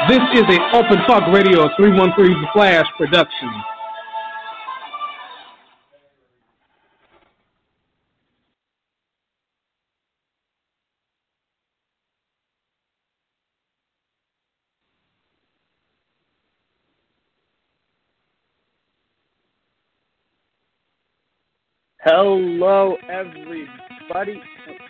This is a Open Talk Radio 313 Flash production. Hello, everybody.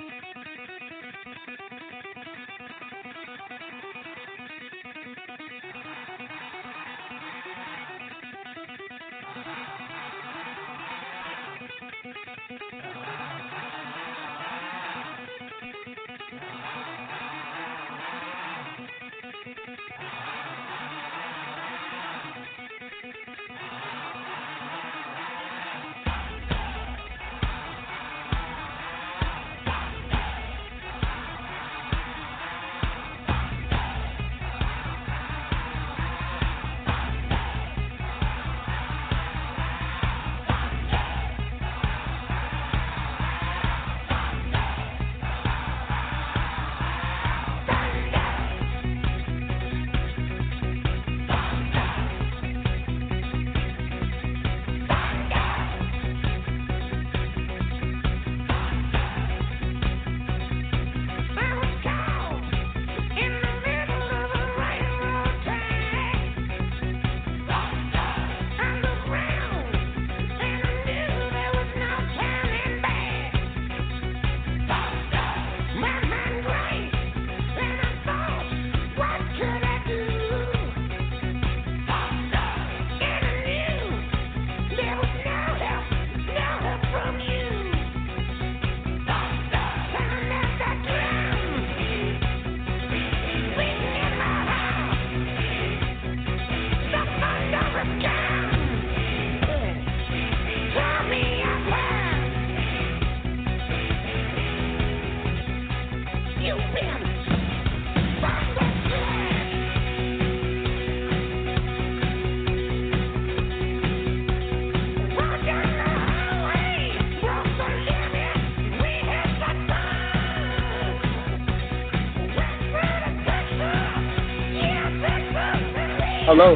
Hello.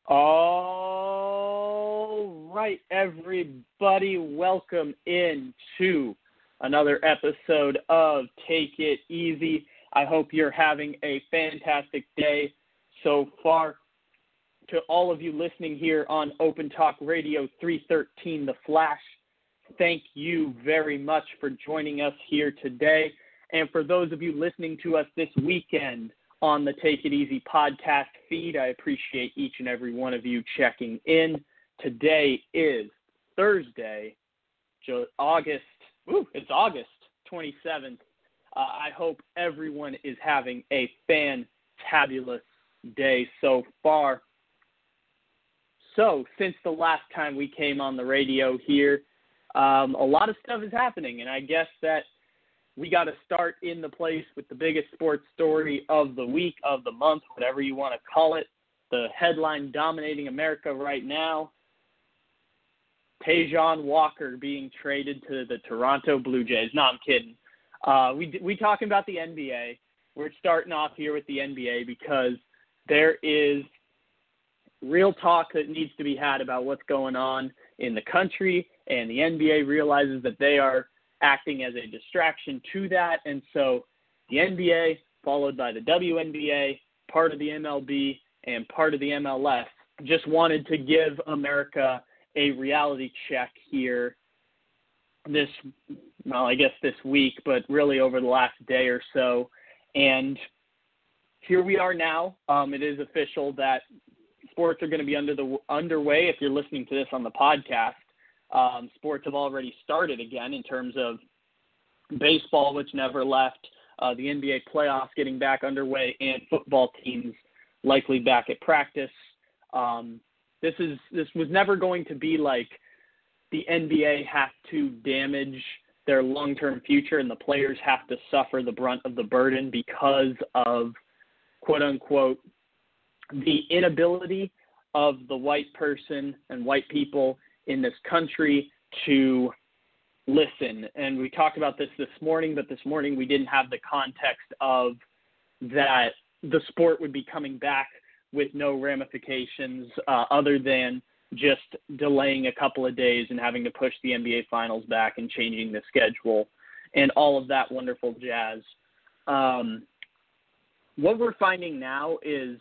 All right, everybody, welcome in to another episode of Take It Easy. I hope you're having a fantastic day so far. To all of you listening here on Open Talk Radio 313 The Flash, thank you very much for joining us here today. And for those of you listening to us this weekend on the Take It Easy podcast feed, I appreciate each and every one of you checking in. Today is Thursday, August 27th. I hope everyone is having a fantabulous day so far. So, since the last time we came on the radio here, a lot of stuff is happening, and I guess that we got to start in the place with the biggest sports story of the week, of the month, whatever you want to call it. The headline dominating America right now, Tajon Walker being traded to the Toronto Blue Jays. No, I'm kidding. We talking about the NBA. We're starting off here with the NBA because there is real talk that needs to be had about what's going on in the country, and the NBA realizes that they are acting as a distraction to that. And so the NBA, followed by the WNBA, part of the MLB, and part of the MLS, just wanted to give America a reality check here this week, but really over the last day or so. And here we are now. It is official that sports are going to be underway. If you're listening to this on the podcast, sports have already started again in terms of baseball, which never left, the NBA playoffs getting back underway, and football teams likely back at practice. This was never going to be like the NBA has to damage their long-term future and the players have to suffer the brunt of the burden because of, quote-unquote, the inability of the white person and white people in this country to listen. And we talked about this morning, but this morning we didn't have the context of that the sport would be coming back with no ramifications other than just delaying a couple of days and having to push the NBA finals back and changing the schedule and all of that wonderful jazz. What we're finding now is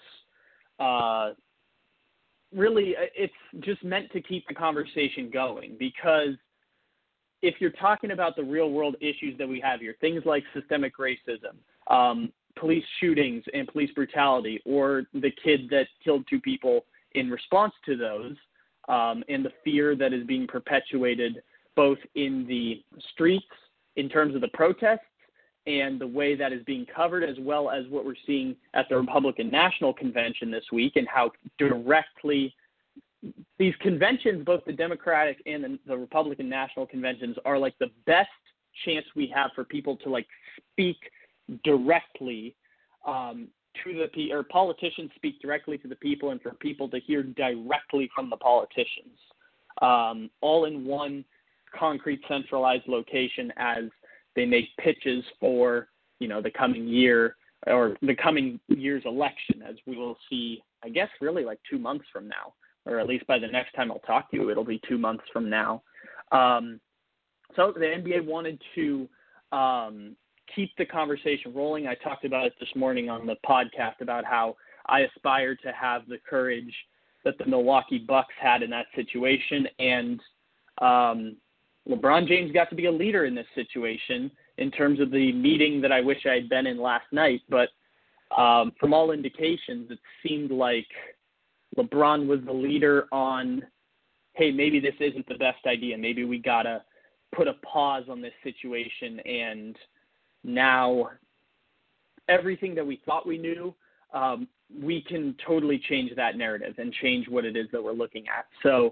really, it's just meant to keep the conversation going, because if you're talking about the real world issues that we have here, things like systemic racism, police shootings and police brutality, or the kid that killed two people in response to those, and the fear that is being perpetuated both in the streets in terms of the protests and the way that is being covered, as well as what we're seeing at the Republican National Convention this week, and how directly these conventions, both the Democratic and the Republican National Conventions, are like the best chance we have for people to like speak directly to the or politicians speak directly to the people, and for people to hear directly from the politicians, all in one concrete centralized location as they make pitches for, the coming year or the coming year's election, as we will see, I guess, really like 2 months from now, or at least by the next time I'll talk to you, it'll be 2 months from now. So the NBA wanted to keep the conversation rolling. I talked about it this morning on the podcast about how I aspire to have the courage that the Milwaukee Bucks had in that situation, and LeBron James got to be a leader in this situation in terms of the meeting that I wish I had been in last night. But from all indications, it seemed like LeBron was the leader on, hey, maybe this isn't the best idea. Maybe we got to put a pause on this situation. And now everything that we thought we knew, we can totally change that narrative and change what it is that we're looking at. So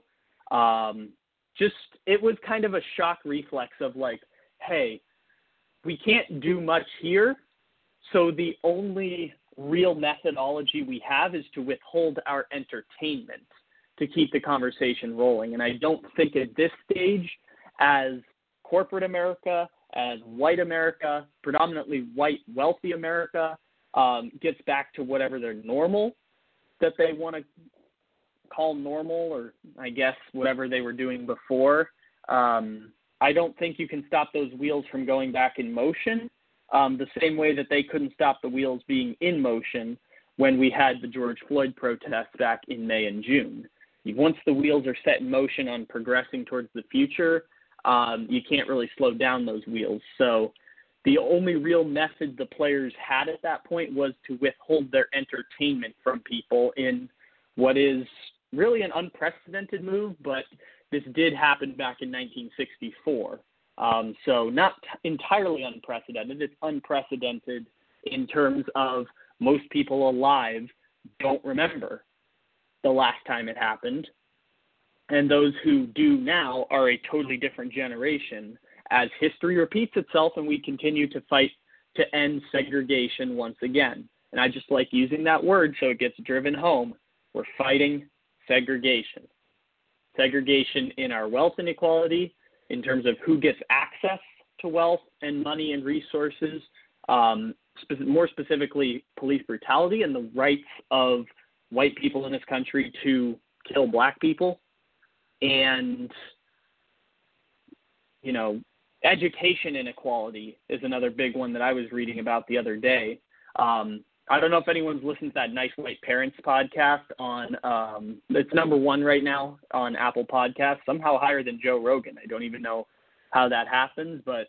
it was kind of a shock reflex of like, hey, we can't do much here, so the only real methodology we have is to withhold our entertainment to keep the conversation rolling. And I don't think at this stage, as corporate America, as white America, predominantly white, wealthy America, gets back to whatever their normal that they want to call normal, or I guess whatever they were doing before. I don't think you can stop those wheels from going back in motion the same way that they couldn't stop the wheels being in motion when we had the George Floyd protests back in May and June. Once the wheels are set in motion on progressing towards the future, you can't really slow down those wheels. So the only real method the players had at that point was to withhold their entertainment from people in what is really an unprecedented move, but this did happen back in 1964. So not entirely unprecedented. It's unprecedented in terms of most people alive don't remember the last time it happened. And those who do now are a totally different generation as history repeats itself and we continue to fight to end segregation once again. And I just like using that word so it gets driven home. We're fighting segregation. Segregation in our wealth inequality, in terms of who gets access to wealth and money and resources, more specifically police brutality and the rights of white people in this country to kill black people. And, you know, education inequality is another big one that I was reading about the other day. I don't know if anyone's listened to that Nice White Parents podcast on, it's number 1 right now on Apple Podcasts, somehow higher than Joe Rogan. I don't even know how that happens, but,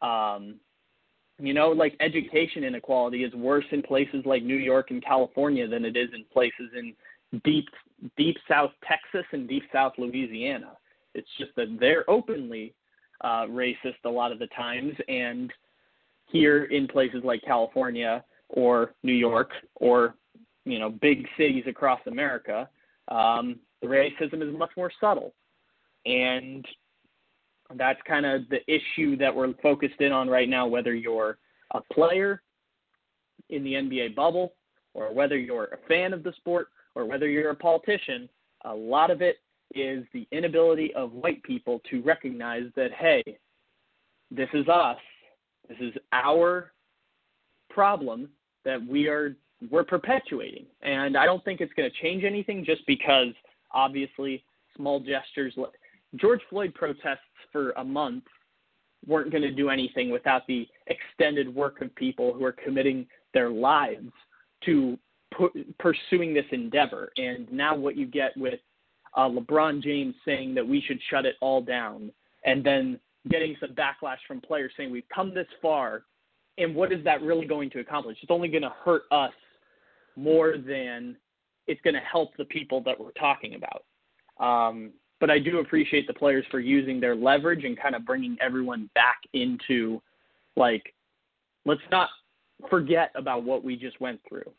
you know, like education inequality is worse in places like New York and California than it is in places in deep South Texas and deep South Louisiana. It's just that they're openly racist a lot of the times, and here in places like California or New York or, you know, big cities across America, the racism is much more subtle. And that's kind of the issue that we're focused in on right now, whether you're a player in the NBA bubble or whether you're a fan of the sport or whether you're a politician. A lot of it is the inability of white people to recognize that, hey, this is us. This is our problem that we're perpetuating. And I don't think it's going to change anything just because, obviously, small gestures. George Floyd protests for a month weren't going to do anything without the extended work of people who are committing their lives to pursuing this endeavor. And now what you get with LeBron James saying that we should shut it all down, and then getting some backlash from players saying we've come this far, and what is that really going to accomplish? It's only going to hurt us more than it's going to help the people that we're talking about. But I do appreciate the players for using their leverage and kind of bringing everyone back into, like, let's not forget about what we just went through.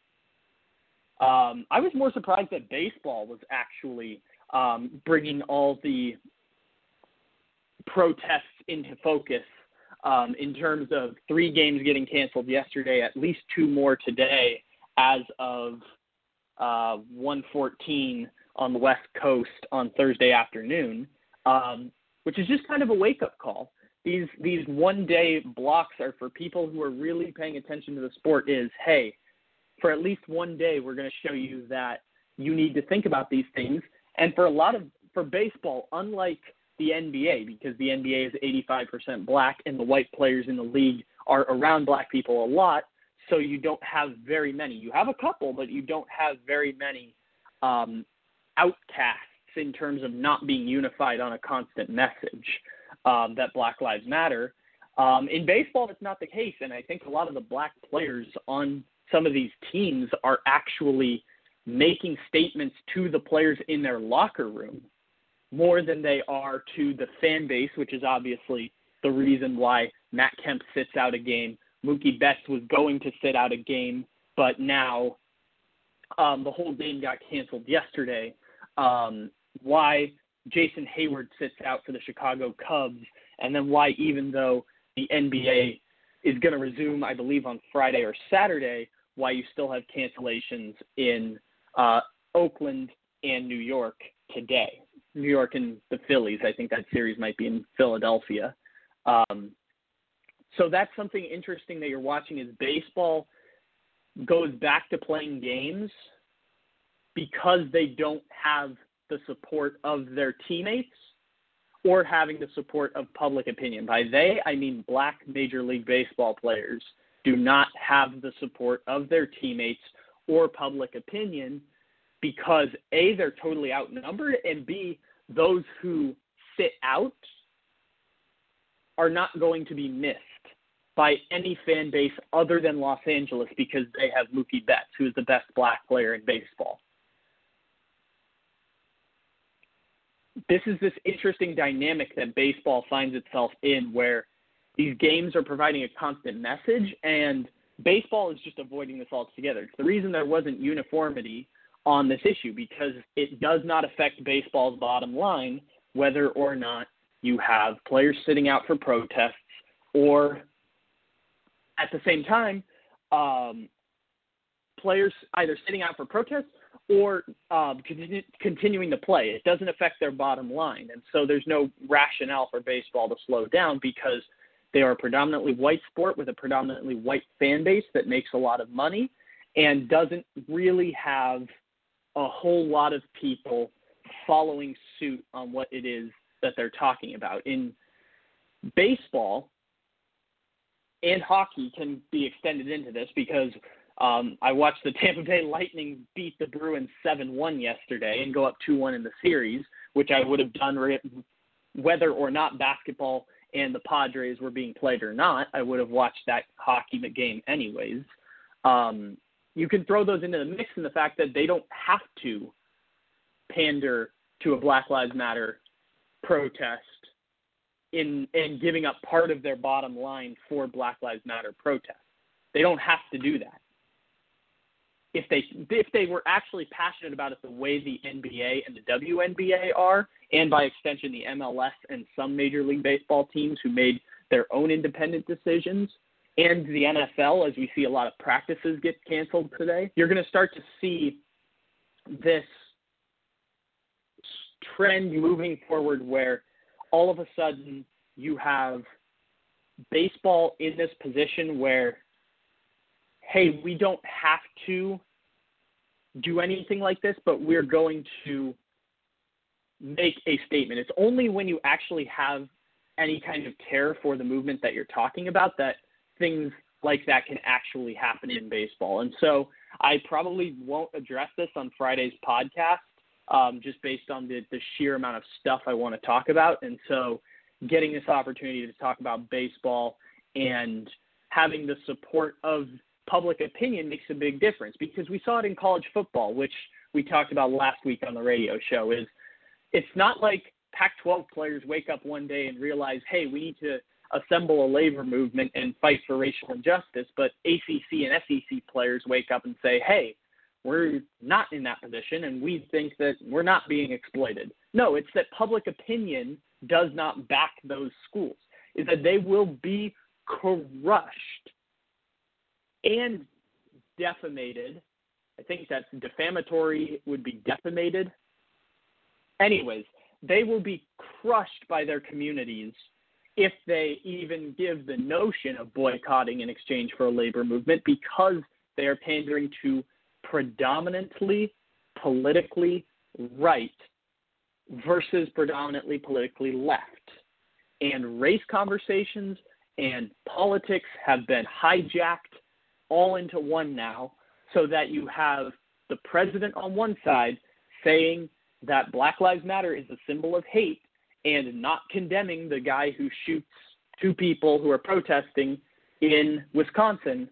I was more surprised that baseball was actually bringing all the protests into focus in terms of 3 games getting canceled yesterday, at least 2 more today as of 1:14 on the West Coast on Thursday afternoon, which is just kind of a wake-up call. These one-day blocks are for people who are really paying attention to the sport is, hey, for at least one day we're going to show you that you need to think about these things. And for baseball, unlike the NBA, because the NBA is 85% black and the white players in the league are around black people a lot, so you don't have very many. You have a couple, but you don't have very many outcasts in terms of not being unified on a constant message that Black Lives Matter. In baseball, that's not the case, and I think a lot of the black players on some of these teams are actually making statements to the players in their locker room more than they are to the fan base, which is obviously the reason why Matt Kemp sits out a game. Mookie Betts was going to sit out a game, but now the whole game got canceled yesterday. Why Jason Hayward sits out for the Chicago Cubs, and then why, even though the NBA is going to resume, I believe, on Friday or Saturday, why you still have cancellations in Oakland and New York today. New York and the Phillies. I think that series might be in Philadelphia. So that's something interesting that you're watching is baseball goes back to playing games because they don't have the support of their teammates or having the support of public opinion. By they, I mean black Major League Baseball players do not have the support of their teammates or public opinion because, A, they're totally outnumbered, and B, those who sit out are not going to be missed by any fan base other than Los Angeles because they have Mookie Betts, who is the best black player in baseball. This is this interesting dynamic that baseball finds itself in where these games are providing a constant message, and baseball is just avoiding this altogether. It's the reason there wasn't uniformity on this issue, because it does not affect baseball's bottom line whether or not you have players sitting out for protests or at the same time players either sitting out for protests or continuing to play. It doesn't affect their bottom line. And so there's no rationale for baseball to slow down because they are a predominantly white sport with a predominantly white fan base that makes a lot of money and doesn't really have a whole lot of people following suit on what it is that they're talking about. In baseball and hockey can be extended into this because I watched the Tampa Bay Lightning beat the Bruins 7-1 yesterday and go up 2-1 in the series, which I would have done whether or not basketball and the Padres were being played or not. I would have watched that hockey game anyways. You can throw those into the mix in the fact that they don't have to pander to a Black Lives Matter protest in giving up part of their bottom line for Black Lives Matter protests. They don't have to do that. If they were actually passionate about it the way the NBA and the WNBA are, and by extension the MLS and some Major League Baseball teams who made their own independent decisions, and the NFL, as we see a lot of practices get canceled today, you're going to start to see this trend moving forward where all of a sudden you have baseball in this position where, hey, we don't have to do anything like this, but we're going to make a statement. It's only when you actually have any kind of care for the movement that you're talking about that things like that can actually happen in baseball. And so I probably won't address this on Friday's podcast, just based on the sheer amount of stuff I want to talk about. And so getting this opportunity to talk about baseball and having the support of public opinion makes a big difference, because we saw it in college football, which we talked about last week on the radio show. Is it's not like Pac-12 players wake up one day and realize, hey, we need to assemble a labor movement and fight for racial injustice, but ACC and SEC players wake up and say, hey, we're not in that position and we think that we're not being exploited. No, it's that public opinion does not back those schools, is that they will be crushed and defamated. I think that's defamatory would be defamated. Anyways, they will be crushed by their communities if they even give the notion of boycotting in exchange for a labor movement, because they are pandering to predominantly politically right versus predominantly politically left. And race conversations and politics have been hijacked all into one now, so that you have the president on one side saying that Black Lives Matter is a symbol of hate and not condemning the guy who shoots two people who are protesting in Wisconsin.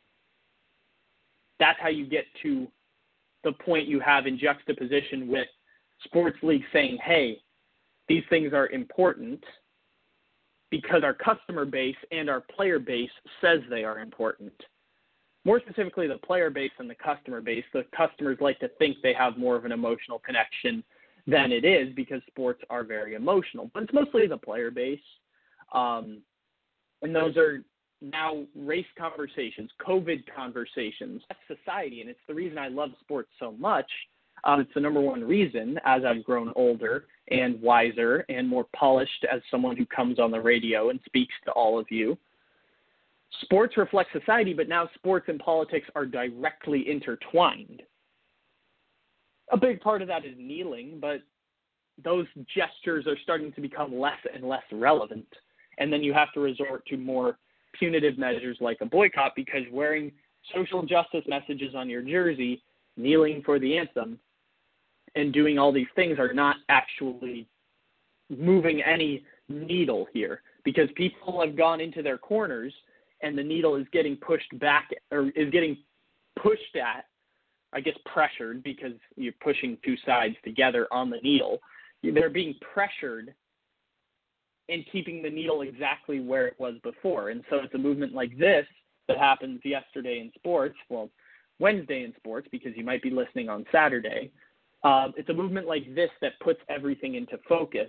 That's how you get to the point you have in juxtaposition with sports leagues saying, hey, these things are important because our customer base and our player base says they are important. More specifically, the player base and the customer base. The customers like to think they have more of an emotional connection than it is, because sports are very emotional. But it's mostly the player base. And those are now race conversations, COVID conversations. That's society, and it's the reason I love sports so much. It's the number one reason, as I've grown older and wiser and more polished as someone who comes on the radio and speaks to all of you. Sports reflect society, but now sports and politics are directly intertwined. a big part of that is kneeling, but those gestures are starting to become less and less relevant. And then you have to resort to more punitive measures like a boycott, because wearing social justice messages on your jersey, kneeling for the anthem, and doing all these things are not actually moving any needle here, because people have gone into their corners and the needle is getting pushed back, or is getting pushed at, I guess pressured, because you're pushing two sides together on the needle. They're being pressured and keeping the needle exactly where it was before. And so it's a movement like this that happens yesterday in sports, well, Wednesday in sports, because you might be listening on Saturday. It's a movement like this that puts everything into focus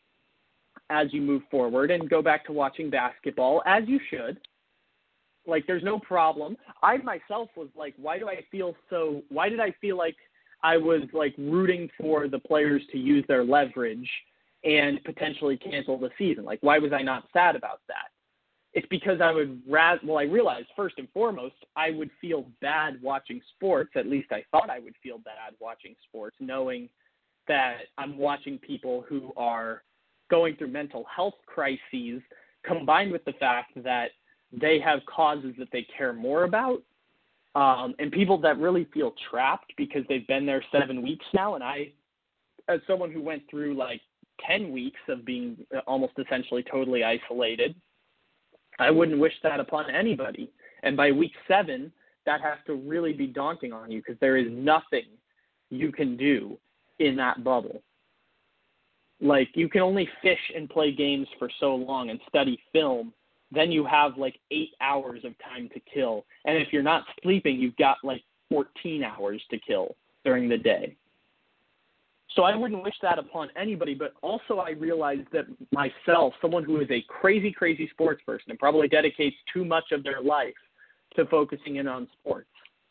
as you move forward and go back to watching basketball, as you should. Like, there's no problem. I myself was like, why did I feel like I was like rooting for the players to use their leverage and potentially cancel the season? Like, why was I not sad about that? It's because I realized first and foremost, I would feel bad watching sports. At least I thought I would feel bad watching sports, knowing that I'm watching people who are going through mental health crises, combined with the fact that they have causes that they care more about, and people that really feel trapped because they've been there 7 weeks now. And I, as someone who went through like 10 weeks of being almost essentially totally isolated, I wouldn't wish that upon anybody. And by week 7, that has to really be daunting on you, because there is nothing you can do in that bubble. Like, you can only fish and play games for so long and study film. Then you have like 8 hours of time to kill. And if you're not sleeping, you've got like 14 hours to kill during the day. So I wouldn't wish that upon anybody, but also I realized that myself, someone who is a crazy, crazy sports person and probably dedicates too much of their life to focusing in on sports,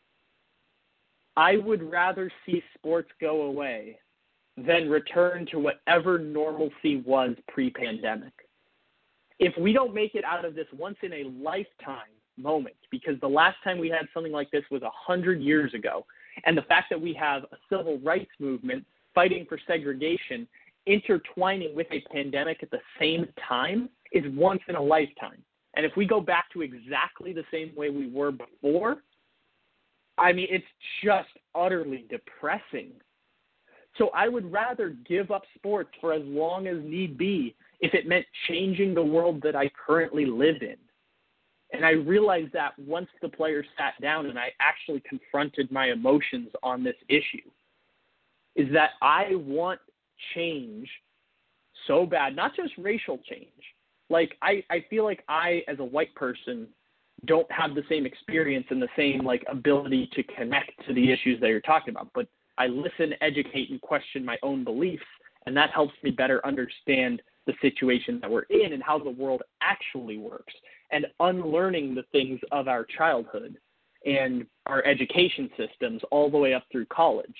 I would rather see sports go away than return to whatever normalcy was pre-pandemic. If we don't make it out of this once-in-a-lifetime moment, because the last time we had something like this was 100 years ago, and the fact that we have a civil rights movement fighting for segregation intertwining with a pandemic at the same time is once in a lifetime. And if we go back to exactly the same way we were before, I mean, it's just utterly depressing. So I would rather give up sports for as long as need be if it meant changing the world that I currently live in. And I realized that once the players sat down and I actually confronted my emotions on this issue, is that I want change so bad, not just racial change. Like, I feel like I, as a white person, don't have the same experience and the same, like, ability to connect to the issues that you're talking about. But I listen, educate, and question my own beliefs, and that helps me better understand the situation that we're in and how the world actually works, and unlearning the things of our childhood and our education systems all the way up through college.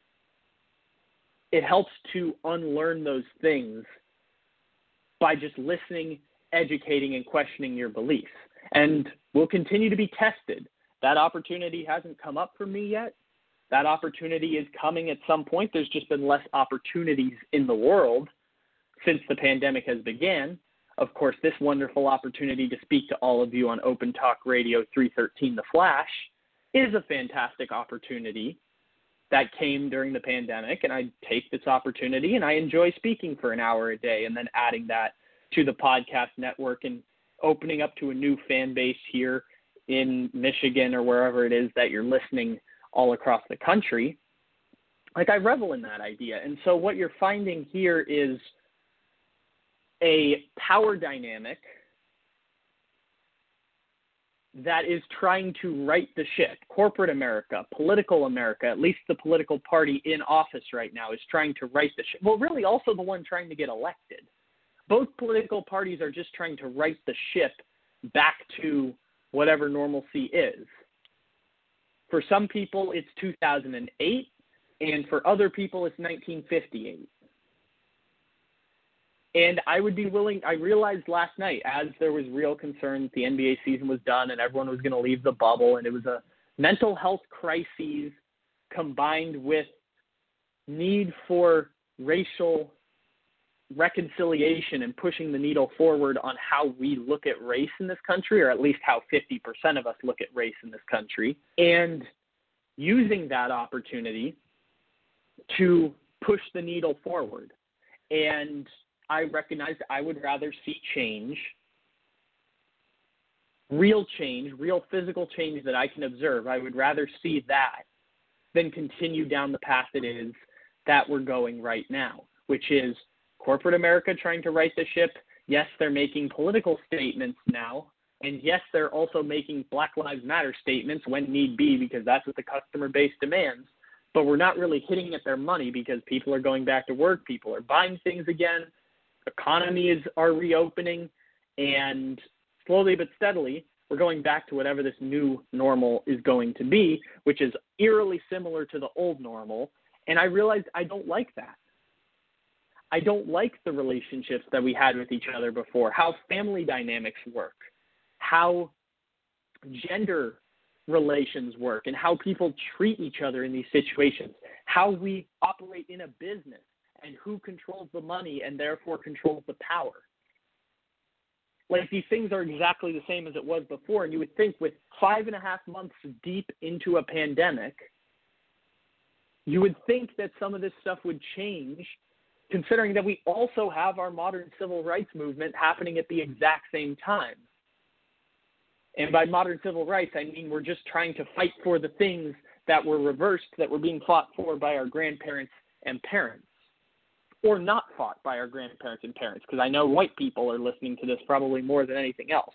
It helps to unlearn those things by just listening, educating, and questioning your beliefs. And we'll continue to be tested. That opportunity hasn't come up for me yet. That opportunity is coming at some point. There's just been less opportunities in the world since the pandemic has began. Of course, this wonderful opportunity to speak to all of you on Open Talk Radio 313 The Flash is a fantastic opportunity that came during the pandemic, and I take this opportunity and I enjoy speaking for an hour a day and then adding that to the podcast network and opening up to a new fan base here in Michigan or wherever it is that you're listening all across the country. Like, I revel in that idea. And so what you're finding here is a power dynamic that is trying to right the ship. Corporate America, political America, at least the political party in office right now, is trying to right the ship. Well, really also the one trying to get elected. Both political parties are just trying to right the ship back to whatever normalcy is. For some people, it's 2008, and for other people, it's 1958. And I would be willing, I realized last night, as there was real concern that the NBA season was done and everyone was going to leave the bubble, and it was a mental health crisis combined with need for racial reconciliation and pushing the needle forward on how we look at race in this country, or at least how 50% of us look at race in this country, and using that opportunity to push the needle forward. And I recognize I would rather see change, real physical change that I can observe. I would rather see that than continue down the path it is that we're going right now, which is corporate America trying to right the ship. Yes, they're making political statements now, and yes, they're also making Black Lives Matter statements when need be, because that's what the customer base demands. But we're not really hitting at their money because people are going back to work, people are buying things again, economies are reopening, and slowly but steadily, we're going back to whatever this new normal is going to be, which is eerily similar to the old normal. And I realized I don't like that. I don't like the relationships that we had with each other before, how family dynamics work, how gender relations work, and how people treat each other in these situations, how we operate in a business, and who controls the money and therefore controls the power. Like, these things are exactly the same as it was before, and you would think with 5.5 months deep into a pandemic, you would think that some of this stuff would change, considering that we also have our modern civil rights movement happening at the exact same time. And by modern civil rights, I mean we're just trying to fight for the things that were reversed, that were being fought for by our grandparents and parents, or not fought by our grandparents and parents, because I know white people are listening to this probably more than anything else.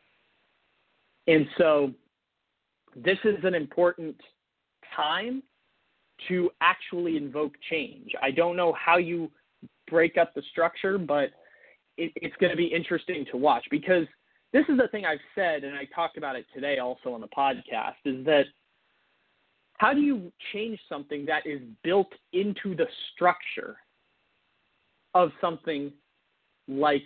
And so this is an important time to actually invoke change. I don't know how you break up the structure, but it's going to be interesting to watch, because this is the thing I've said, and I talked about it today also on the podcast, is that how do you change something that is built into the structure of something like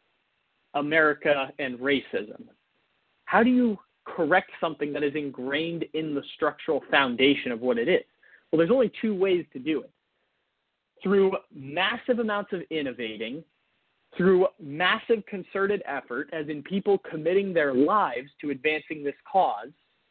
America and racism? How do you correct something that is ingrained in the structural foundation of what it is? Well, there's only two ways to do it. Through massive amounts of innovating, through massive concerted effort, as in people committing their lives to advancing this cause,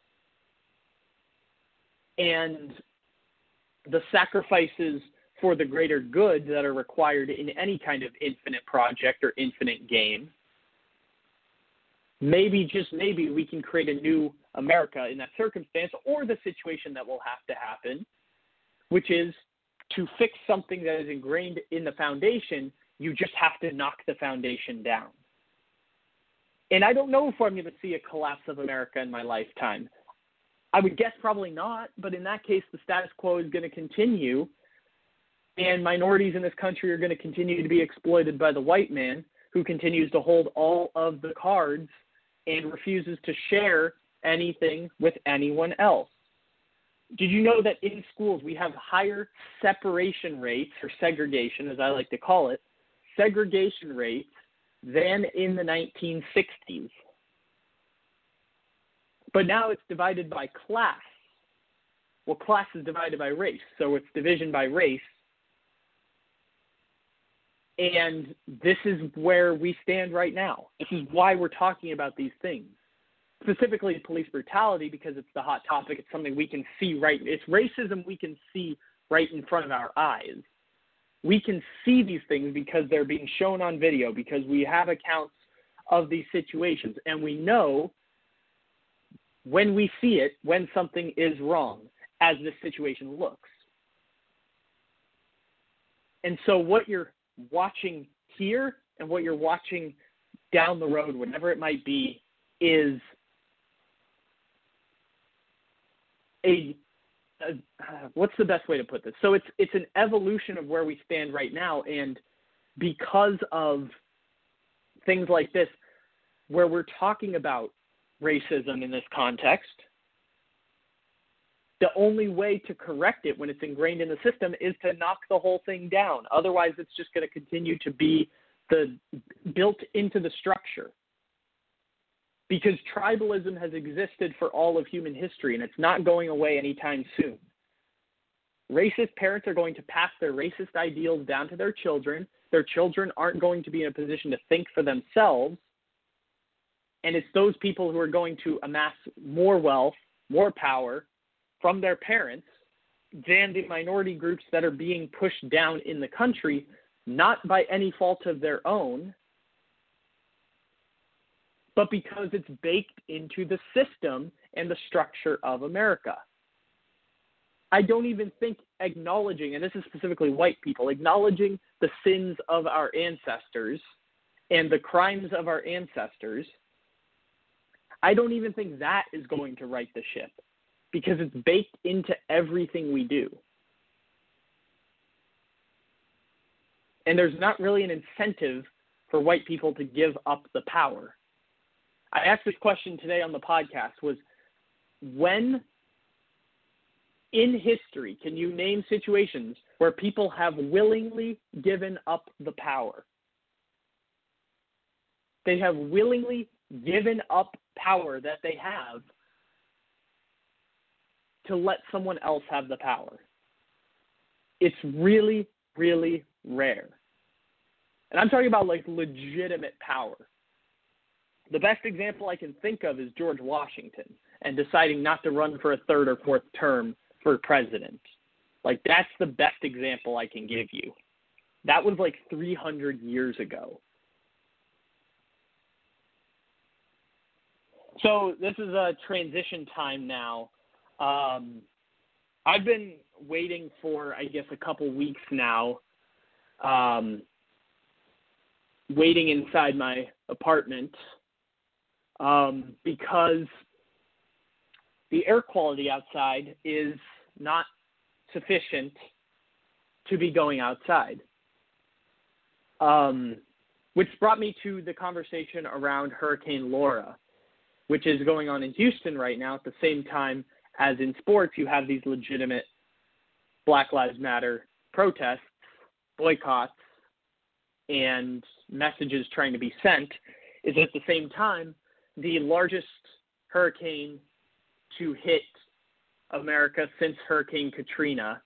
and the sacrifices for the greater good that are required in any kind of infinite project or infinite game. Maybe, just maybe, we can create a new America in that circumstance, or the situation that will have to happen, which is to fix something that is ingrained in the foundation, you just have to knock the foundation down. And I don't know if I'm going to see a collapse of America in my lifetime. I would guess probably not, but in that case, the status quo is going to continue, and minorities in this country are going to continue to be exploited by the white man, who continues to hold all of the cards and refuses to share anything with anyone else. Did you know that in schools we have higher separation rates, or segregation as I like to call it, segregation rates than in the 1960s? But now it's divided by class. Well, class is divided by race, so it's division by race. And this is where we stand right now. This is why we're talking about these things. Specifically police brutality, because it's the hot topic. It's something we can see it's racism we can see right in front of our eyes. We can see these things because they're being shown on video, because we have accounts of these situations, and we know when we see it, when something is wrong, as this situation looks. And so what you're watching here and what you're watching down the road, whatever it might be, is what's the best way to put this? So it's an evolution of where we stand right now, and because of things like this, where we're talking about racism in this context, the only way to correct it when it's ingrained in the system is to knock the whole thing down. Otherwise, it's just going to continue to be built into the structure. Because tribalism has existed for all of human history, and it's not going away anytime soon. Racist parents are going to pass their racist ideals down to their children. Their children aren't going to be in a position to think for themselves. And it's those people who are going to amass more wealth, more power from their parents than the minority groups that are being pushed down in the country, not by any fault of their own, but because it's baked into the system and the structure of America. I don't even think acknowledging, and this is specifically white people, acknowledging the sins of our ancestors and the crimes of our ancestors, I don't even think that is going to right the ship, because it's baked into everything we do. And there's not really an incentive for white people to give up the power. I asked this question today on the podcast, was when in history can you name situations where people have willingly given up the power? They have willingly given up power that they have to let someone else have the power. It's really, really rare. And I'm talking about like legitimate power. The best example I can think of is George Washington and deciding not to run for a third or fourth term for president. Like, that's the best example I can give you. That was like 300 years ago. So this is a transition time now. I've been waiting for, I guess, a couple weeks now, waiting inside my apartment because the air quality outside is not sufficient to be going outside. Which brought me to the conversation around Hurricane Laura, which is going on in Houston right now at the same time as in sports you have these legitimate Black Lives Matter protests, boycotts, and messages trying to be sent, is at the same time the largest hurricane to hit America since Hurricane Katrina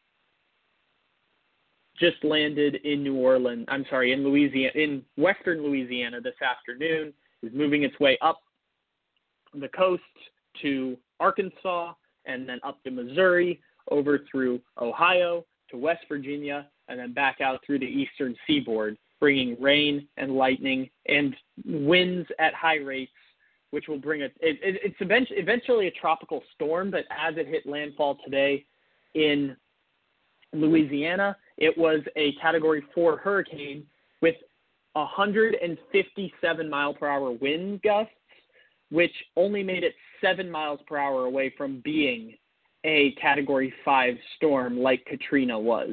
just landed in in Louisiana, in western Louisiana this afternoon, is moving its way up the coast to Arkansas and then up to Missouri, over through Ohio to West Virginia, and then back out through the eastern seaboard, bringing rain and lightning and winds at high rates, which will bring it's eventually a tropical storm, but as it hit landfall today in Louisiana, it was a Category 4 hurricane with 157 mile per hour wind gusts, which only made it 7 miles per hour away from being a Category 5 storm like Katrina was.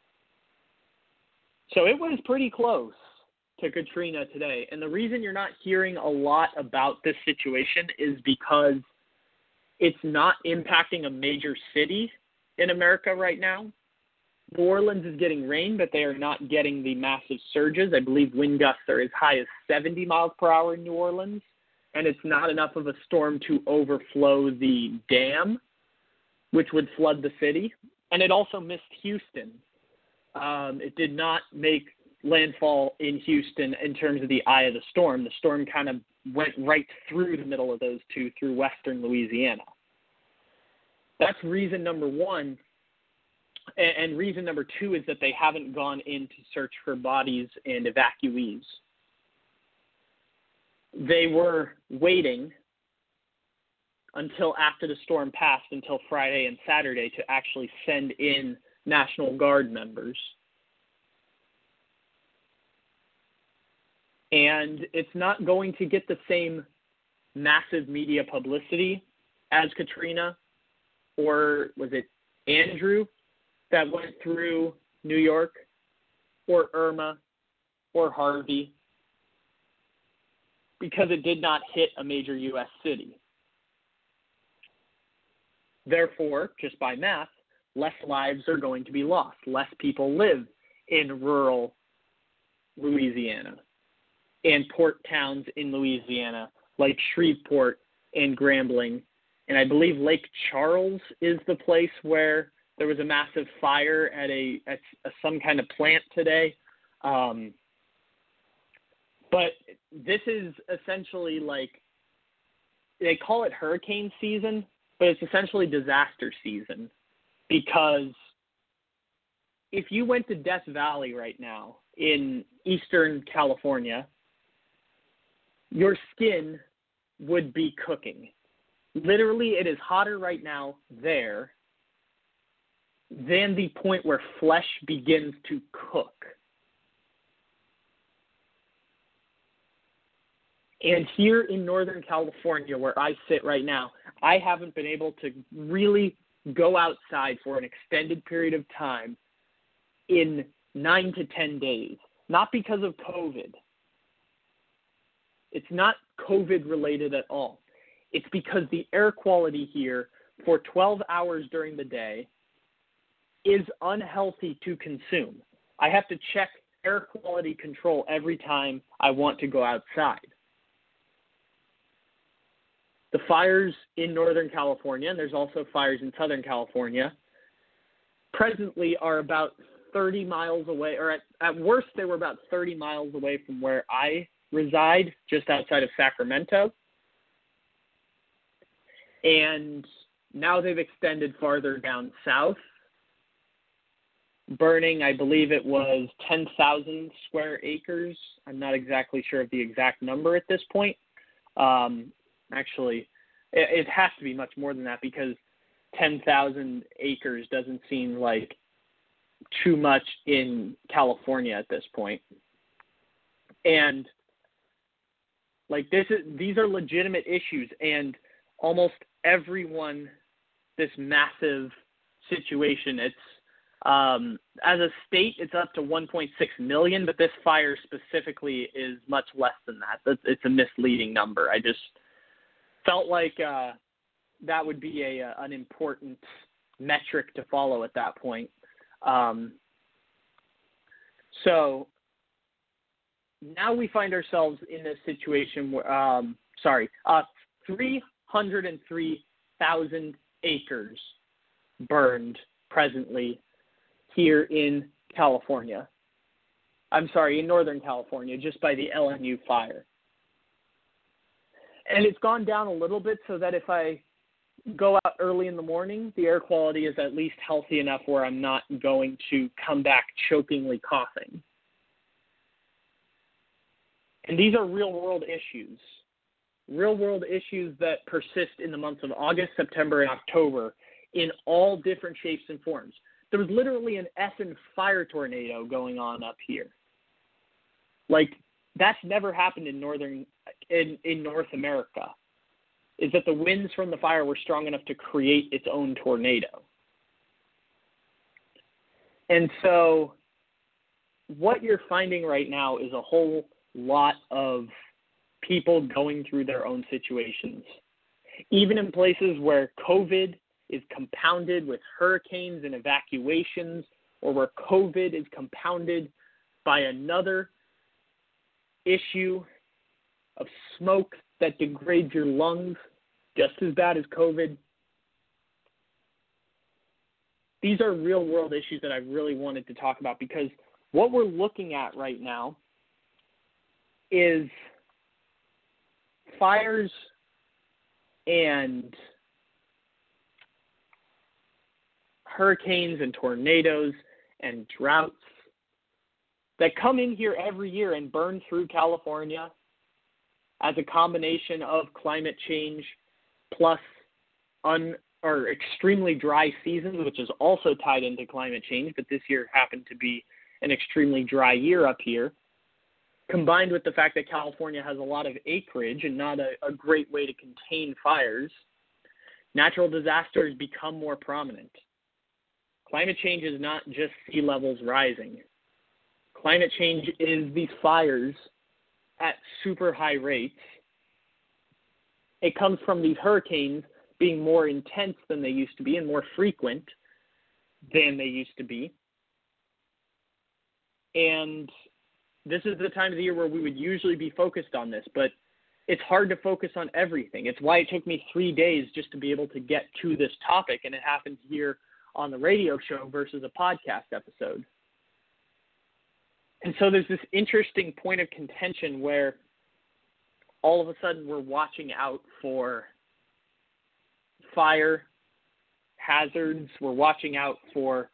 So it was pretty close to Katrina today. And the reason you're not hearing a lot about this situation is because it's not impacting a major city in America right now. New Orleans is getting rain, but they are not getting the massive surges. I believe wind gusts are as high as 70 miles per hour in New Orleans, and it's not enough of a storm to overflow the dam, which would flood the city. And it also missed Houston. It did not make landfall in Houston in terms of the eye of the storm. The storm kind of went right through the middle of those two, through western Louisiana. That's reason number one. And reason number two is that they haven't gone in to search for bodies and evacuees. They were waiting until after the storm passed, until Friday and Saturday, to actually send in National Guard members. And it's not going to get the same massive media publicity as Katrina, or was it Andrew that went through New York, or Irma, or Harvey, because it did not hit a major U.S. city. Therefore, just by math, less lives are going to be lost. Less people live in rural Louisiana and port towns in Louisiana like Shreveport and Grambling. And I believe Lake Charles is the place where there was a massive fire at some kind of plant today. But this is essentially like, they call it hurricane season, but it's essentially disaster season, because if you went to Death Valley right now in Eastern California, your skin would be cooking. Literally, it is hotter right now there than the point where flesh begins to cook. And here in Northern California, where I sit right now, I haven't been able to really go outside for an extended period of time in 9 to 10 days. Not because of COVID. It's not COVID related at all. It's because the air quality here for 12 hours during the day is unhealthy to consume. I have to check air quality control every time I want to go outside. The fires in Northern California, and there's also fires in Southern California, presently are about 30 miles away, or at worst they were about 30 miles away from where I reside, just outside of Sacramento. And now they've extended farther down south, burning, I believe it was 10,000 square acres. I'm not exactly sure of the exact number at this point. Actually, it has to be much more than that, because 10,000 acres doesn't seem like too much in California at this point. And like these are legitimate issues, and almost everyone, this massive situation, it's as a state, it's up to 1.6 million, but this fire specifically is much less than that. It's a misleading number. I just felt like that would be an important metric to follow at that point. So now we find ourselves in this situation where, 303,000 acres burned presently here in California. I'm sorry, in Northern California, just by the LNU fire. And it's gone down a little bit so that if I go out early in the morning, the air quality is at least healthy enough where I'm not going to come back chokingly coughing. And these are real-world issues. Real-world issues that persist in the months of August, September, and October in all different shapes and forms. There was literally an effing fire tornado going on up here. Like, that's never happened in North America, is that the winds from the fire were strong enough to create its own tornado. And so what you're finding right now is a whole lot of people going through their own situations. Even in places where COVID is compounded with hurricanes and evacuations, or where COVID is compounded by another issue of smoke that degrades your lungs just as bad as COVID. These are real-world issues that I really wanted to talk about, because what we're looking at right now is fires and hurricanes and tornadoes and droughts that come in here every year and burn through California as a combination of climate change plus extremely dry seasons, which is also tied into climate change, but this year happened to be an extremely dry year up here, combined with the fact that California has a lot of acreage and not a great way to contain fires. Natural disasters become more prominent. Climate change is not just sea levels rising. Climate change is these fires at super high rates. It comes from these hurricanes being more intense than they used to be and more frequent than they used to be. And this is the time of the year where we would usually be focused on this, but it's hard to focus on everything. It's why it took me 3 days just to be able to get to this topic, and it happened here on the radio show versus a podcast episode. And so there's this interesting point of contention where all of a sudden we're watching out for fire hazards. We're watching out for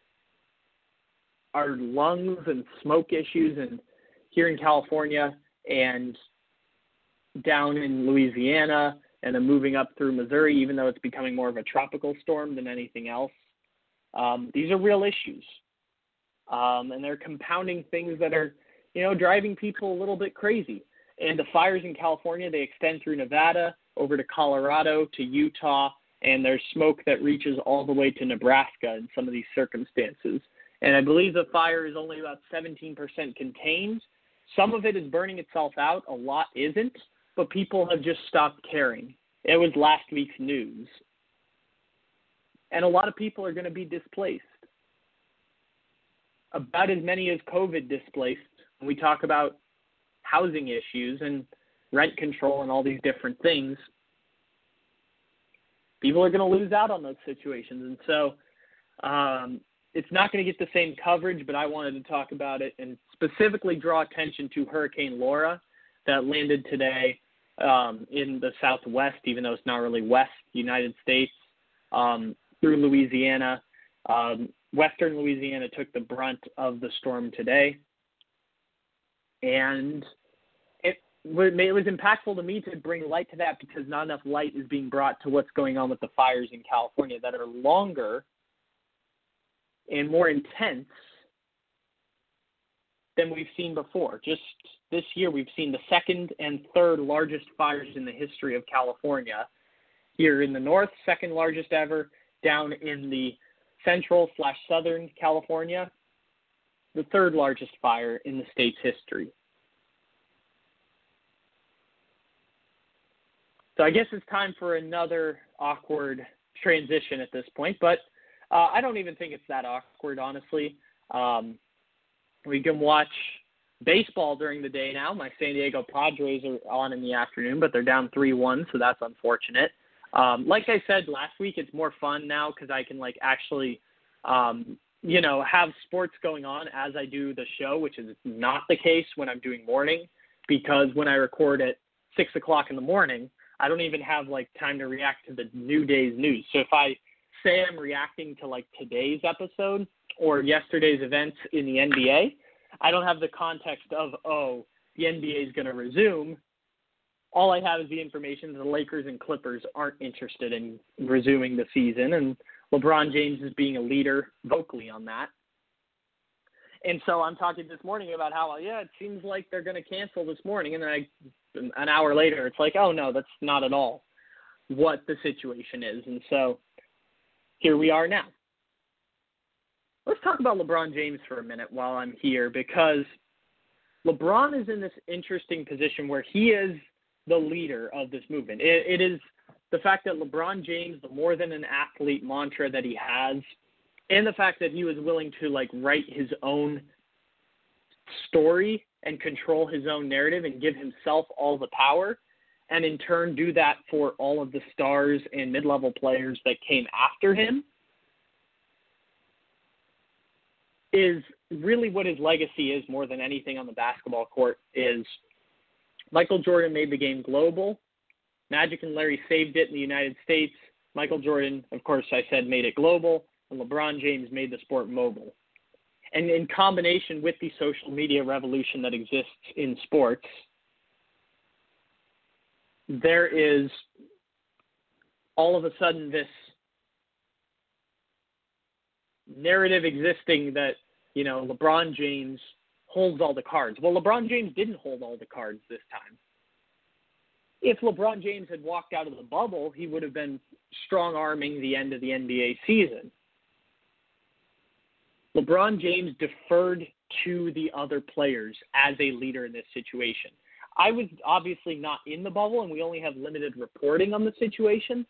our lungs and smoke issues, and here in California and down in Louisiana, and then moving up through Missouri, even though it's becoming more of a tropical storm than anything else. These are real issues. And they're compounding things that are, driving people a little bit crazy. And the fires in California, they extend through Nevada, over to Colorado, to Utah, and there's smoke that reaches all the way to Nebraska in some of these circumstances. And I believe the fire is only about 17% contained. Some of it is burning itself out. A lot isn't, but people have just stopped caring. It was last week's news. And a lot of people are going to be displaced. About as many as COVID displaced. When we talk about housing issues and rent control and all these different things, people are going to lose out on those situations. And so it's not going to get the same coverage, but I wanted to talk about it and specifically draw attention to Hurricane Laura that landed today in the Southwest, even though it's not really West United States, through Louisiana. Western Louisiana took the brunt of the storm today. And it was impactful to me to bring light to that because not enough light is being brought to what's going on with the fires in California that are longer and more intense than we've seen before. Just this year, we've seen the second and third largest fires in the history of California. Here in the north, second largest ever. Down in the central/southern California, the third largest fire in the state's history. So I guess it's time for another awkward transition at this point, but I don't even think it's that awkward, honestly. We can watch baseball during the day now. My San Diego Padres are on in the afternoon, but they're down 3-1, so that's unfortunate. Like I said last week, it's more fun now because I can actually, have sports going on as I do the show, which is not the case when I'm doing morning, because when I record at 6 o'clock in the morning, I don't even have time to react to the new day's news. So if I say I'm reacting to today's episode or yesterday's events in the NBA, I don't have the context of, the NBA is going to resume. All I have is the information that the Lakers and Clippers aren't interested in resuming the season, and LeBron James is being a leader vocally on that. And so I'm talking this morning about how, it seems like they're going to cancel this morning, and then an hour later it's oh, no, that's not at all what the situation is. And so here we are now. Let's talk about LeBron James for a minute while I'm here, because LeBron is in this interesting position where he is the leader of this movement. It is the fact that LeBron James, the more than an athlete mantra that he has, and the fact that he was willing to write his own story and control his own narrative and give himself all the power, and in turn do that for all of the stars and mid-level players that came after him, is really what his legacy is more than anything on the basketball court. Is Michael Jordan made the game global. Magic and Larry saved it in the United States. Michael Jordan, of course, I said, made it global. And LeBron James made the sport mobile. And in combination with the social media revolution that exists in sports, there is all of a sudden this narrative existing that, LeBron James holds all the cards. Well, LeBron James didn't hold all the cards this time. If LeBron James had walked out of the bubble, he would have been strong-arming the end of the NBA season. LeBron James deferred to the other players as a leader in this situation. I was obviously not in the bubble, and we only have limited reporting on the situation.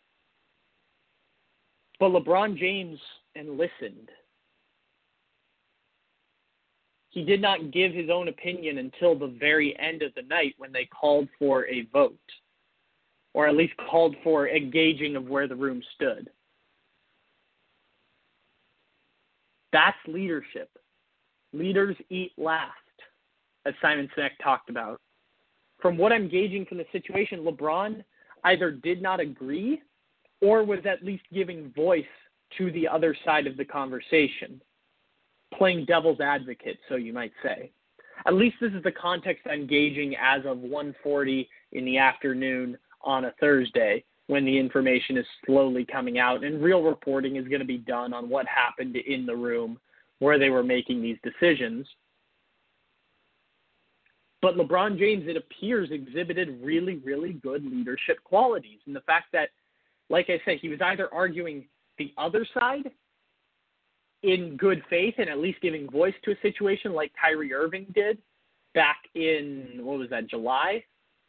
But LeBron James listened. He did not give his own opinion until the very end of the night when they called for a vote, or at least called for a gauging of where the room stood. That's leadership. Leaders eat last, as Simon Sinek talked about. From what I'm gauging from the situation, LeBron either did not agree or was at least giving voice to the other side of the conversation, playing devil's advocate, so you might say. At least this is the context I'm gauging as of 1:40 in the afternoon on a Thursday, when the information is slowly coming out and real reporting is going to be done on what happened in the room where they were making these decisions. But LeBron James, it appears, exhibited really, really good leadership qualities. And the fact that, like I said, he was either arguing the other side in good faith and at least giving voice to a situation like Kyrie Irving did back in, July?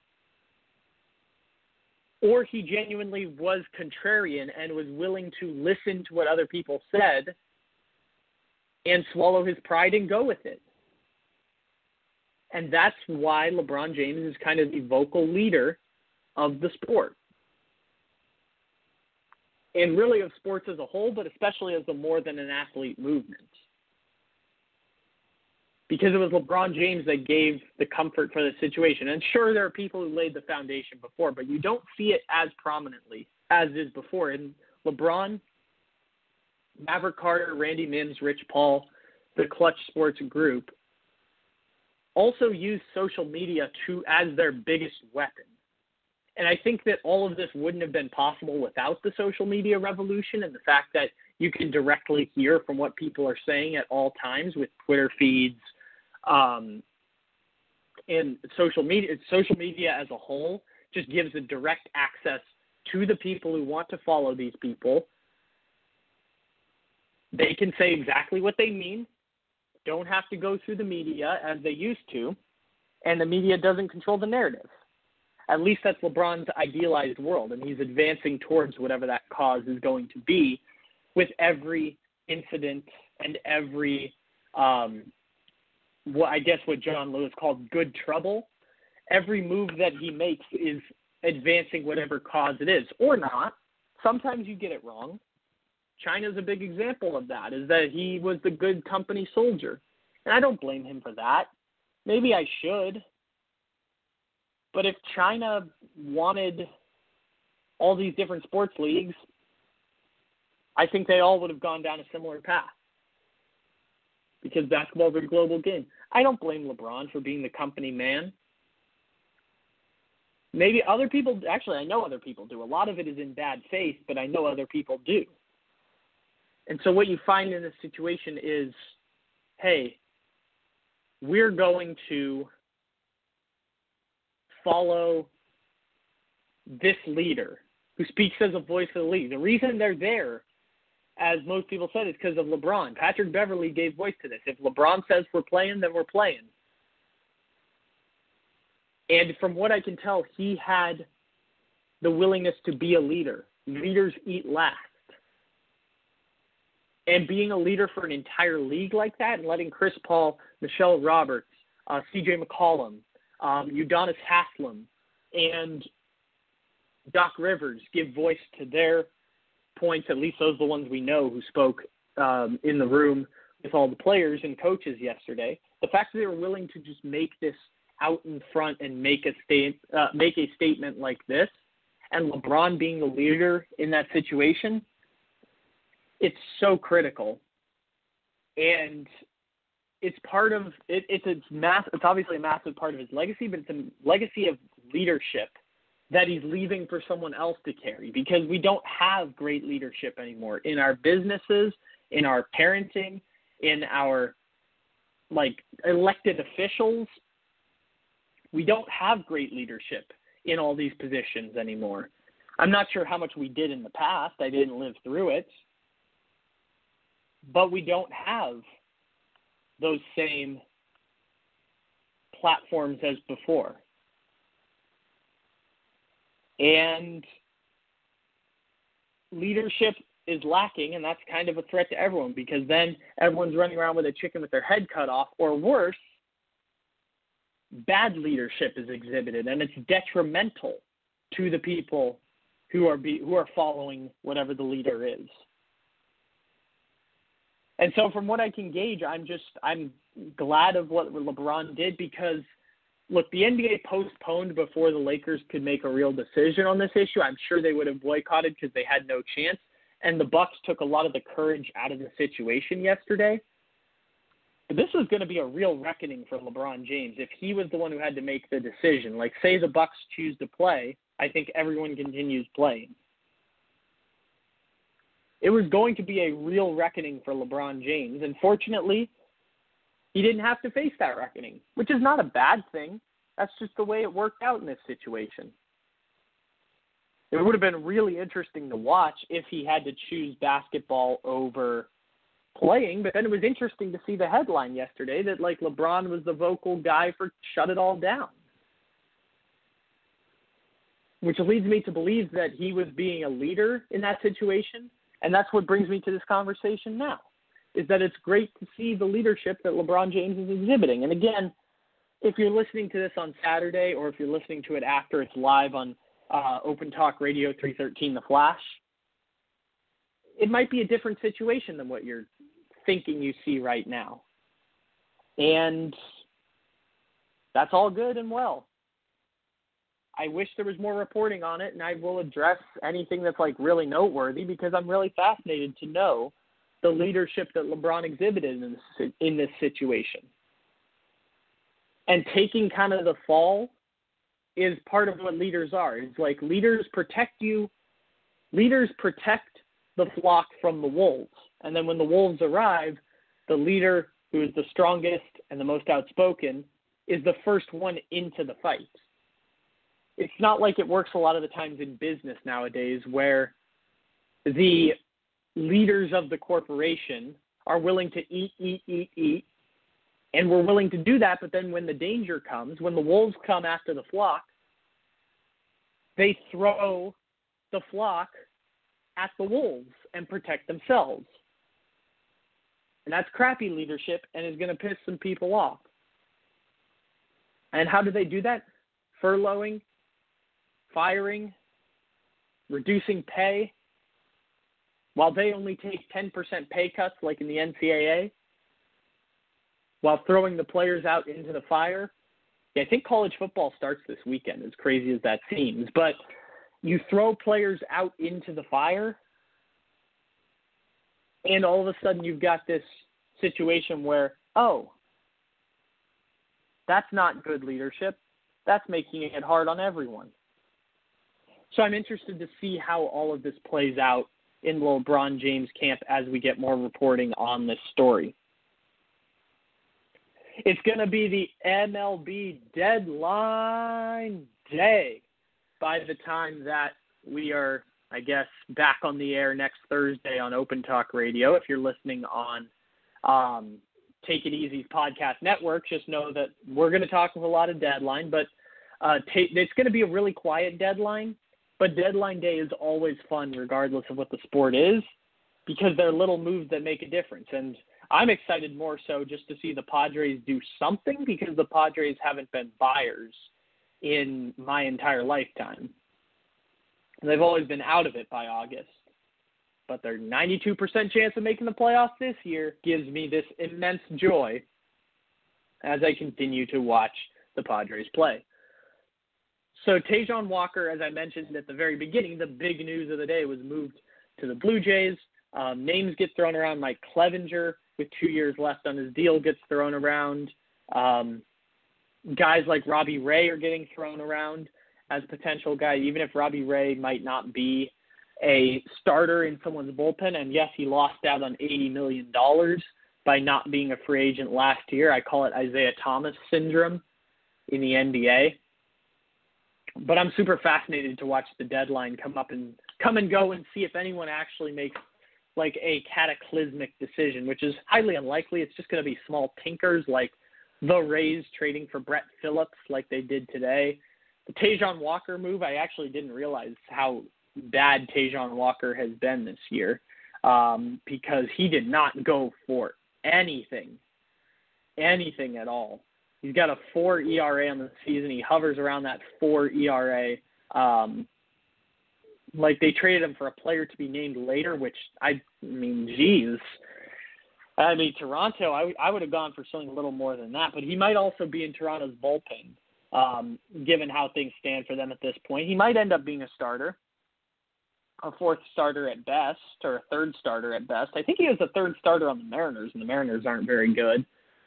Or he genuinely was contrarian and was willing to listen to what other people said and swallow his pride and go with it. And that's why LeBron James is kind of the vocal leader of the sport. And really of sports as a whole, but especially as the more than an athlete movement. Because it was LeBron James that gave the comfort for the situation. And sure, there are people who laid the foundation before, but you don't see it as prominently as is before. And LeBron, Maverick Carter, Randy Mims, Rich Paul, the Clutch Sports group, also used social media as their biggest weapon. And I think that all of this wouldn't have been possible without the social media revolution and the fact that you can directly hear from what people are saying at all times with Twitter feeds, and social media as a whole just gives a direct access to the people who want to follow these people. They can say exactly what they mean, don't have to go through the media as they used to, and the media doesn't control the narrative. At least that's LeBron's idealized world, and he's advancing towards whatever that cause is going to be with every incident and every what John Lewis called good trouble. Every move that he makes is advancing whatever cause it is, or not. Sometimes you get it wrong. China's a big example of that, is that he was the good company soldier. And I don't blame him for that. Maybe I should. But if China wanted all these different sports leagues, I think they all would have gone down a similar path. Because basketball is a global game. I don't blame LeBron for being the company man. Maybe other people, actually I know other people do. A lot of it is in bad faith, but I know other people do. And so what you find in this situation is, hey, we're going to follow this leader who speaks as a voice of the league. The reason they're there, as most people said, is because of LeBron. Patrick Beverley gave voice to this. If LeBron says we're playing, then we're playing. And from what I can tell, he had the willingness to be a leader. Leaders eat last. And being a leader for an entire league like that and letting Chris Paul, Michelle Roberts, C.J. McCollum, Udonis Haslem, and Doc Rivers give voice to their points, at least those are the ones we know who spoke in the room with all the players and coaches yesterday. The fact that they were willing to just make this out in front and make a statement like this, and LeBron being the leader in that situation, it's so critical. And it's part of it. It's obviously a massive part of his legacy, but it's a legacy of leadership that he's leaving for someone else to carry, because we don't have great leadership anymore in our businesses, in our parenting, in our elected officials. We don't have great leadership in all these positions anymore. I'm not sure how much we did in the past. I didn't live through it. But we don't have those same platforms as before. And leadership is lacking, and that's kind of a threat to everyone, because then everyone's running around with a chicken with their head cut off, or worse, bad leadership is exhibited, and it's detrimental to the people who are following whatever the leader is. And so from what I can gauge, I'm glad of what LeBron did because, look, the NBA postponed before the Lakers could make a real decision on this issue. I'm sure they would have boycotted because they had no chance. And the Bucks took a lot of the courage out of the situation yesterday. But this was going to be a real reckoning for LeBron James if he was the one who had to make the decision. Like, say the Bucks choose to play, I think everyone continues playing. It was going to be a real reckoning for LeBron James. And fortunately, he didn't have to face that reckoning, which is not a bad thing. That's just the way it worked out in this situation. It would have been really interesting to watch if he had to choose basketball over playing, but then it was interesting to see the headline yesterday that, like, LeBron was the vocal guy for shut it all down, which leads me to believe that he was being a leader in that situation, and that's what brings me to this conversation now, is that it's great to see the leadership that LeBron James is exhibiting. And again, if you're listening to this on Saturday or if you're listening to it after it's live on Open Talk Radio 313 The Flash, it might be a different situation than what you're thinking you see right now. And that's all good and well. I wish there was more reporting on it, and I will address anything that's like really noteworthy because I'm really fascinated to know the leadership that LeBron exhibited in this situation. And taking kind of the fall is part of what leaders are. It's like leaders protect you. Leaders protect the flock from the wolves. And then when the wolves arrive, the leader who is the strongest and the most outspoken is the first one into the fight. It's not like it works a lot of the times in business nowadays where the leaders of the corporation are willing to eat, and we're willing to do that, but then when the danger comes, when the wolves come after the flock, they throw the flock at the wolves and protect themselves. And that's crappy leadership and is going to piss some people off. And how do they do that? Furloughing, firing, reducing pay, while they only take 10% pay cuts like in the NCAA, while throwing the players out into the fire. Yeah, I think college football starts this weekend, as crazy as that seems. But you throw players out into the fire, and all of a sudden you've got this situation where, oh, that's not good leadership. That's making it hard on everyone. So I'm interested to see how all of this plays out in LeBron James camp as we get more reporting on this story. It's going to be the MLB deadline day by the time that we are, I guess, back on the air next Thursday on Open Talk Radio. If you're listening on Take It Easy's podcast network, just know that we're going to talk with a lot of deadline, but it's going to be a really quiet deadline. But deadline day is always fun regardless of what the sport is because they're little moves that make a difference. And I'm excited more so just to see the Padres do something because the Padres haven't been buyers in my entire lifetime. They've always been out of it by August. But their 92% chance of making the playoffs this year gives me this immense joy as I continue to watch the Padres play. So Tajon Walker, as I mentioned at the very beginning, the big news of the day was moved to the Blue Jays. Names get thrown around. Mike Clevinger, with 2 years left on his deal, gets thrown around. Guys like Robbie Ray are getting thrown around as potential guys, even if Robbie Ray might not be a starter in someone's bullpen. And yes, he lost out on $80 million by not being a free agent last year. I call it Isaiah Thomas syndrome in the NBA. But I'm super fascinated to watch the deadline come and go and see if anyone actually makes like a cataclysmic decision, which is highly unlikely. It's just going to be small tinkers like the Rays trading for Brett Phillips like they did today. The Tajon Walker move, I actually didn't realize how bad Tajon Walker has been this year because he did not go for anything at all. He's got a 4 ERA on the season. He hovers around that 4 ERA. Like they traded him for a player to be named later, which I mean, geez. I mean, Toronto, I would have gone for something a little more than that, but he might also be in Toronto's bullpen, given how things stand for them at this point. He might end up being a starter, a fourth starter at best, or a third starter at best. I think he was a third starter on the Mariners, and the Mariners aren't very good.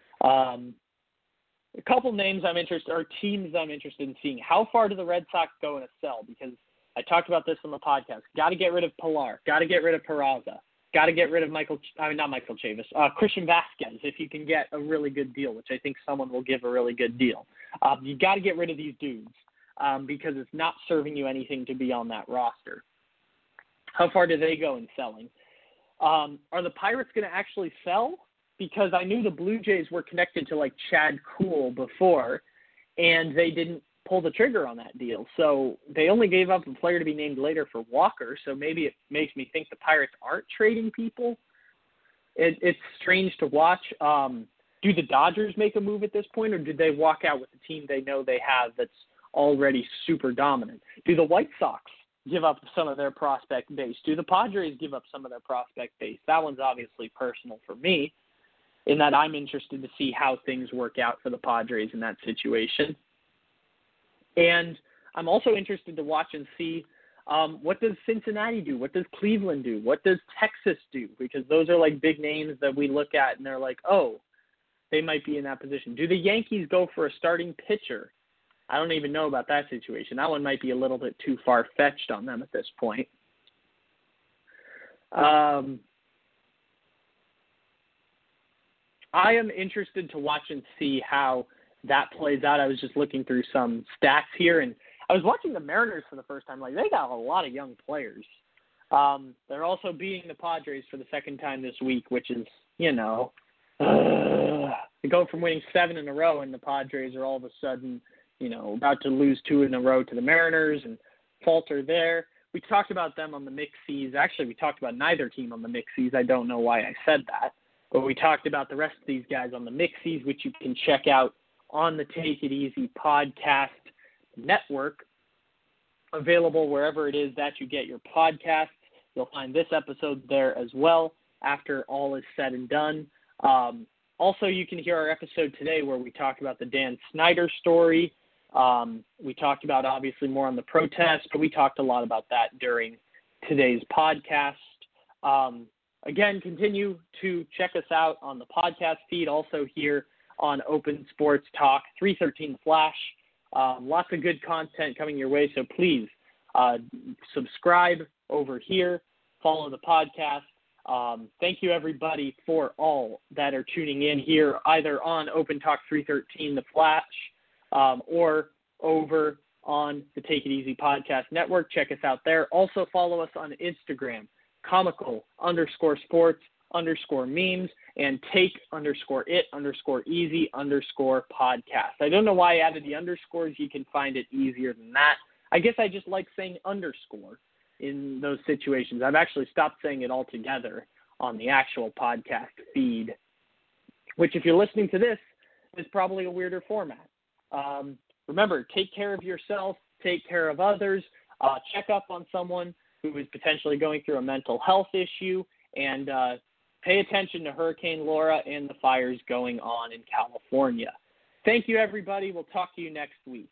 A couple names I'm interested, or teams I'm interested in seeing. How far do the Red Sox go in a sell? Because I talked about this on the podcast. Got to get rid of Pilar. Got to get rid of Peraza. Got to get rid of Christian Vasquez if you can get a really good deal, which I think someone will give a really good deal. You got to get rid of these dudes because it's not serving you anything to be on that roster. How far do they go in selling? Are the Pirates going to actually sell? Because I knew the Blue Jays were connected to like Chad Kuhl before, and they didn't pull the trigger on that deal. So they only gave up a player to be named later for Walker. So maybe it makes me think the Pirates aren't trading people. It's strange to watch. Do the Dodgers make a move at this point, or did they walk out with the team they know they have that's already super dominant? Do the White Sox give up some of their prospect base? Do the Padres give up some of their prospect base? That one's obviously personal for me, in that I'm interested to see how things work out for the Padres in that situation. And I'm also interested to watch and see what does Cincinnati do? What does Cleveland do? What does Texas do? Because those are like big names that we look at and they're like, oh, they might be in that position. Do the Yankees go for a starting pitcher? I don't even know about that situation. That one might be a little bit too far-fetched on them at this point. I am interested to watch and see how that plays out. I was just looking through some stats here, and I was watching the Mariners for the first time. Like, they got a lot of young players. They're also beating the Padres for the second time this week, which is, they go from winning 7 in a row, and the Padres are all of a sudden, about to lose 2 in a row to the Mariners and falter there. We talked about them on the Mix-Seas. Actually, we talked about neither team on the Mix-Seas. I don't know why I said that. But we talked about the rest of these guys on the Mix-Seas, which you can check out on the Take It Easy podcast network, available wherever it is that you get your podcasts. You'll find this episode there as well after all is said and done. Also, you can hear our episode today where we talked about the Dan Snyder story. We talked about, obviously, more on the protest, but we talked a lot about that during today's podcast. Again, continue to check us out on the podcast feed, also here on Open Sports Talk 313 Flash. Lots of good content coming your way, so please subscribe over here, follow the podcast. Thank you, everybody, for all that are tuning in here, either on Open Talk 313 The Flash or over on the Take It Easy Podcast Network. Check us out there. Also follow us on Instagram, comical_sports_memes, and take_it_easy_podcast. I don't know why I added the underscores. You can find it easier than that. I guess I just like saying underscore in those situations. I've actually stopped saying it altogether on the actual podcast feed, which, if you're listening to this, is probably a weirder format. Remember, take care of yourself, take care of others, check up on someone who is potentially going through a mental health issue, and pay attention to Hurricane Laura and the fires going on in California. Thank you, everybody. We'll talk to you next week.